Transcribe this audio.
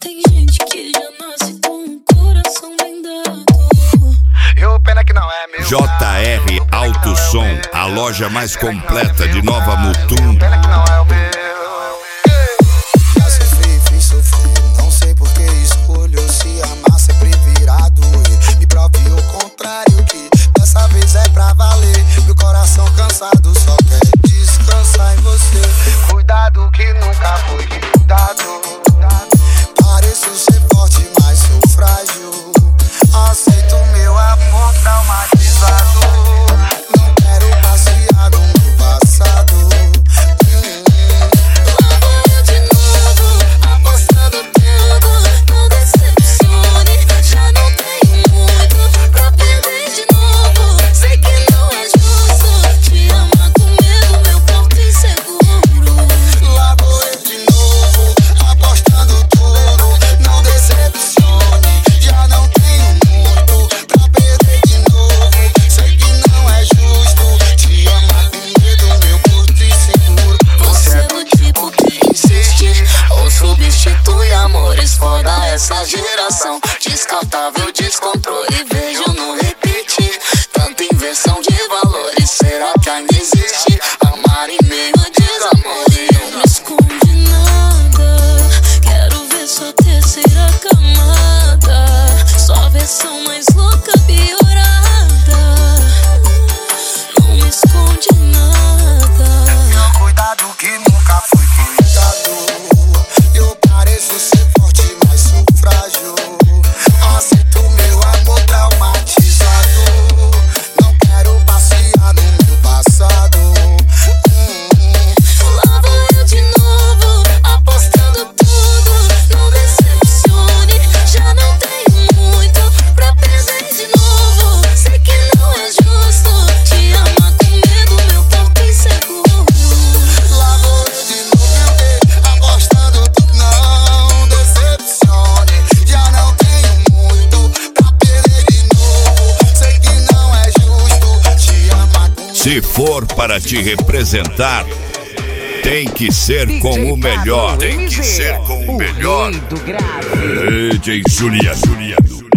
Tem gente que já nasce com o coração blindado. Eu, pena que não é meu. JR Alto Som, a loja mais completa de Nova Mutum. Pena que não é o meu. Já sofri, fiz sofrer. Não sei por que escolho se amar sempre virado. E me prove o contrário, que dessa vez é pra valer. Meu coração cansado só quer descansar em você. Cuidado que nunca foi cuidado. Pareço ser forte, mas sou frágil. Aceito meu amor traumatizado. Não quero passear no meu passado. Lá vou eu de novo, apostando tudo. Não decepcione, já não tenho muito pra perder de novo. Sei que não é justo te amar com medo, meu corpo inseguro. Lá vou eu de novo, apostando tudo. Não decepcione, já não tenho muito pra perder de novo. Sei que não é justo te amar com medo, meu corpo inseguro. Você é do tipo que insiste ou substitui amores fora essa geração. Descartável, descontrole, vejo no repeat. Tanta inversão de valores, será que ainda existe? Amar em meio a desamor e eu não esconde nada. Quero ver sua terceira camada, sua versão mais louca piorada. Não me esconde nada. Tenha cuidado que nunca fui cuidado. Eu pareço ser forte, mas sou frágil. Aceito meu amor traumatizado. Não quero passear no meu passado. Lá vou eu de novo, apostando tudo. Não decepcione, já não tenho muito pra perder de novo. Sei que não é justo te amar com medo, meu corpo inseguro. Lá vou eu de novo, apostando tudo. Não decepcione, já não tenho muito pra perder de novo. Sei que não é justo te amar com medo. Se for para te representar, tem que ser com o melhor. Tem que ser com o melhor. Do grave. DJ Juliano.